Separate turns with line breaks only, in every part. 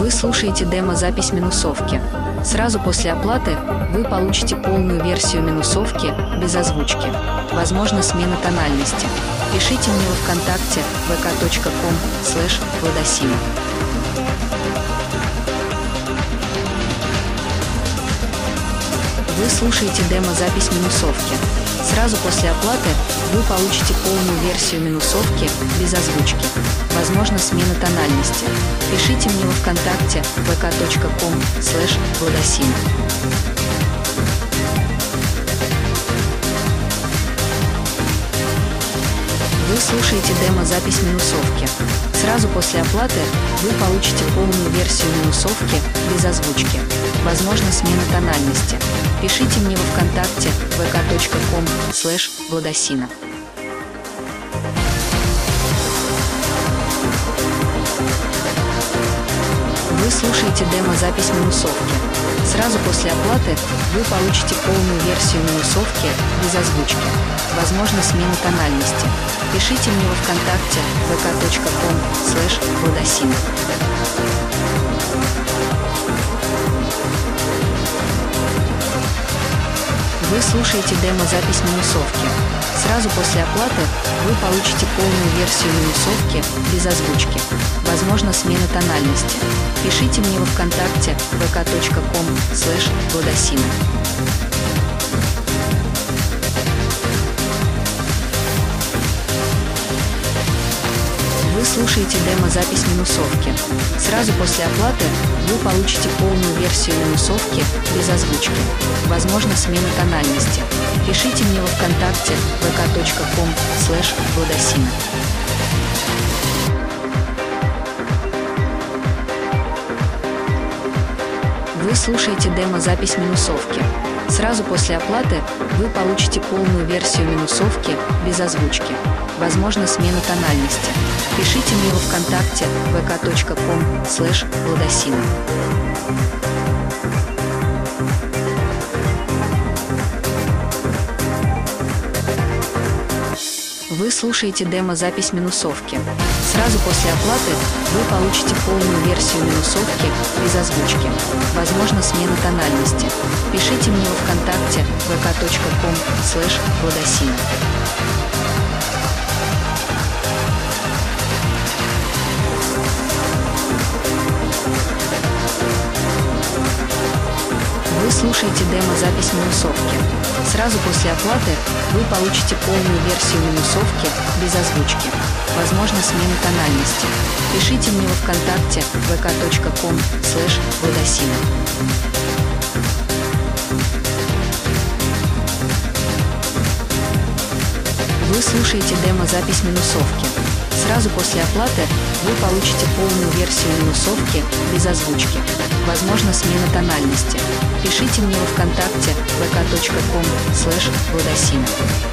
Вы слушаете демо-запись минусовки. Сразу после оплаты вы получите полную версию минусовки без озвучки. Возможно смена тональности. Пишите мне во ВКонтакте vk.com/Владосина. Вы слушаете демо-запись минусовки. Сразу после оплаты вы получите полную версию минусовки без озвучки. Возможно смена тональности. Пишите мне во ВКонтакте vk.com/Владосина. Вы слушаете демо-запись минусовки. Сразу после оплаты вы получите полную версию минусовки без озвучки. Возможно смена тональности. Пишите мне во ВКонтакте vk.com/Владосина. Вы слушаете демо-запись минусовки. Сразу после оплаты вы получите полную версию минусовки без озвучки. Возможно смена тональности. Пишите мне во ВКонтакте vk.com/Владосина. Вы слушаете демо-запись минусовки. Сразу после оплаты вы получите полную версию минусовки без озвучки. Возможно смена тональности. Пишите мне во ВКонтакте vk.com/Владосина. Вы слушаете демо-запись минусовки. Сразу после оплаты вы получите полную версию минусовки без озвучки. Возможно смена тональности. Пишите мне во ВКонтакте vk.com/Владосина. Вы слушаете демо-запись минусовки. Сразу после оплаты вы получите полную версию минусовки без озвучки. Возможно смена тональности. Пишите мне во ВКонтакте vk.com/Владосина. Вы слушаете демо-запись минусовки. Сразу после оплаты вы получите полную версию минусовки без озвучки. Возможно смена тональности. Пишите мне во ВКонтакте vk.com/Владосина. Вы слушаете демо-запись минусовки. Сразу после оплаты вы получите полную версию минусовки без озвучки. Возможно смена тональности. Пишите мне во ВКонтакте vk.com/Владосина. Вы слушаете демо-запись минусовки. Сразу после оплаты вы получите полную версию минусовки без озвучки. Возможно смена тональности. Пишите мне во ВКонтакте vk.com/Владосина.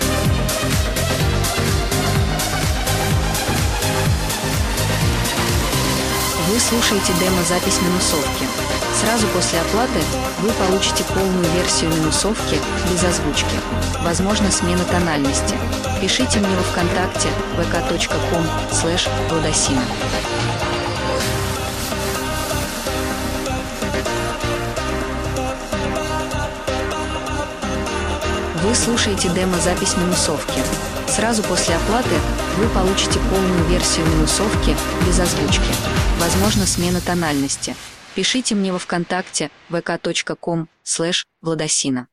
Вы слушаете демо-запись минусовки. Сразу после оплаты вы получите полную версию минусовки без озвучки. Возможно смена тональности. Пишите мне во ВКонтакте vk.com/Владосина. Вы слушаете демо-запись минусовки. Сразу после оплаты вы получите полную версию минусовки без озвучки. Возможно смена тональности. Пишите мне во ВКонтакте vk.com/Владосина.